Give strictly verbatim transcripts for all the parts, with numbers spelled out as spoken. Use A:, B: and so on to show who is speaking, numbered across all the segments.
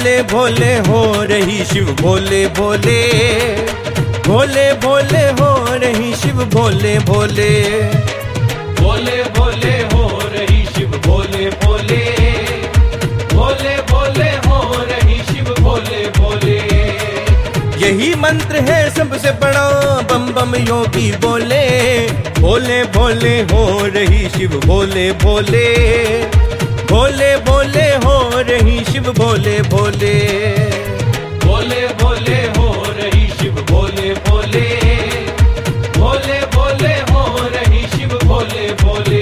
A: भोले भोले हो रही शिव भोले भोले, भोले भोले हो रही शिव भोले भोले,
B: भोले भोले हो रही शिव भोले भोले, भोले भोले हो रही शिव भोले भोले।
A: यही मंत्र है सबसे बड़ा बम बम योगी बोले, भोले भोले हो रही शिव भोले भोले, भोले भोले हो रही शिव भोले भोले,
B: भोले भोले हो रही शिव भोले भोले, भोले भोले हो रही शिव भोले भोले।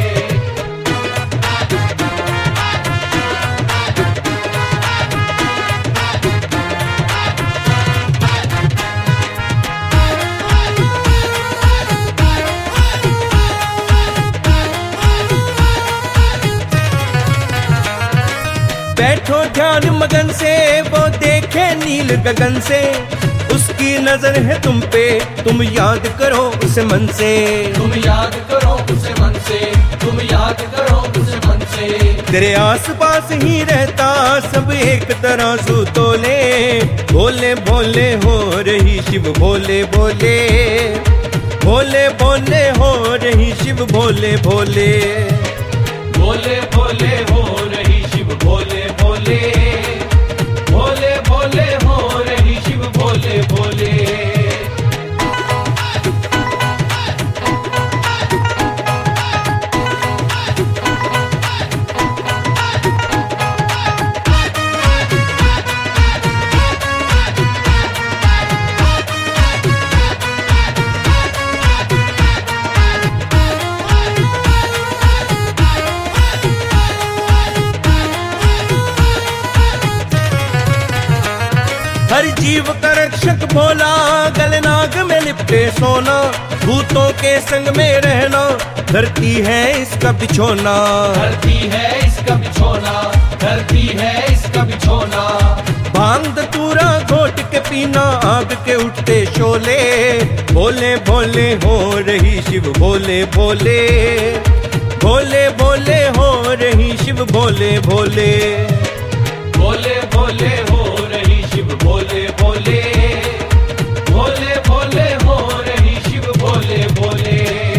A: बैठो ध्यान मगन से वो देखे नील गगन से, उसकी नजर है तुम पे तुम याद करो उसे मन से,
B: तुम याद करो उसे मन से, तुम याद करो उसे मन से।
A: तेरे आस पास ही रहता सब एक तराजू तोले, भोले भोले हो रही शिव भोले भोले, भोले भोले हो रही शिव भोले भोले,
B: भोले भोले हो रही शिव भोले भोले, भोले भोले हो रही शिव भोले भोले।
A: हर जीव का रक्षक भोला, गलनाग में लिपटे सोना, भूतों के संग में रहना, धरती है इसका बिछोना,
B: धरती है इसका बिछोना, धरती है इसका बिछोना।
A: भांग धतूरा घोट के पीना, आग के उठते शोले, भोले भोले हो रही शिव भोले भोले, भोले भोले हो रही शिव भोले भोले,
B: भोले भोले हो रही शिव भोले भोले, भोले भोले हो रही शिव भोले भोले।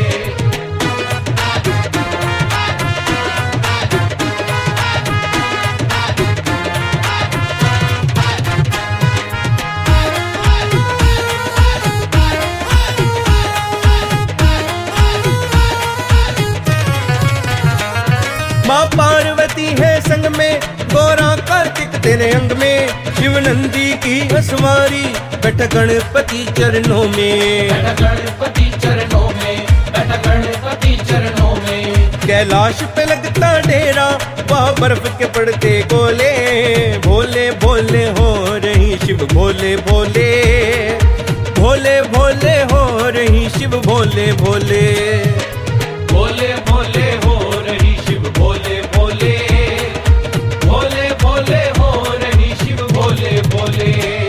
A: माँ पार्वती है संग में, गोरा कार्तिक तेरे अंग में, शिव नंदी की असवारी बैठा गणपति चरणों में,
B: बैठा गणपति चरणों में, बैठा गणपति चरणों में।
A: कैलाश पे लगता डेरा वहाँ बर्फ के पड़ते गोले, भोले भोले हो रही शिव भोले भोले, भोले भोले हो रही शिव भोले भोले,
B: भोले भोले हो रही शिव भोले भोले, भोले भोले हो रही शिव भोले भोले।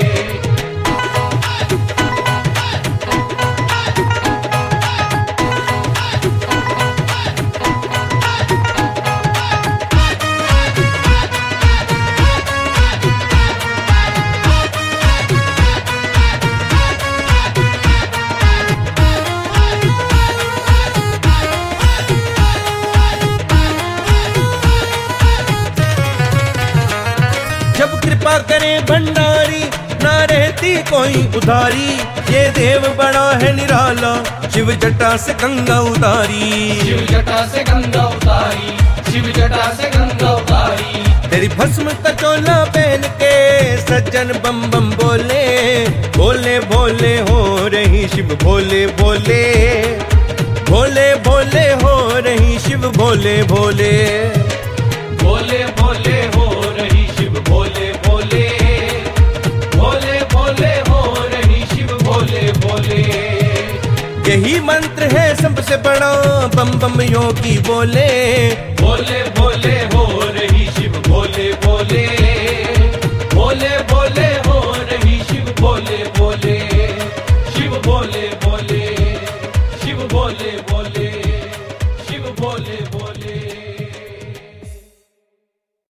A: जब कृपा करे भंडारी ना रहती कोई उधारी, ये देव बड़ा है निराला शिव जटा से गंगा उतारी,
B: शिव जटा से गंगा उतारी, शिव जटा से गंगा उतारी।
A: तेरी भस्म का चोला पहन के सज्जन बम बम बोले, भोले भोले हो रही शिव भोले भोले, भोले भोले हो रही शिव भोले भोले,
B: भोले भोले हो रही शिव भोले भोले, भोले भोले हो रही शिव भोले भोले।
A: यही मंत्र है सबसे बड़ा बम बम योगी बोले,
B: भोले भोले हो रही शिव भोले भोले, भोले भोले हो रही शिव भोले भोले, शिव भोले भोले, शिव भोले भोले।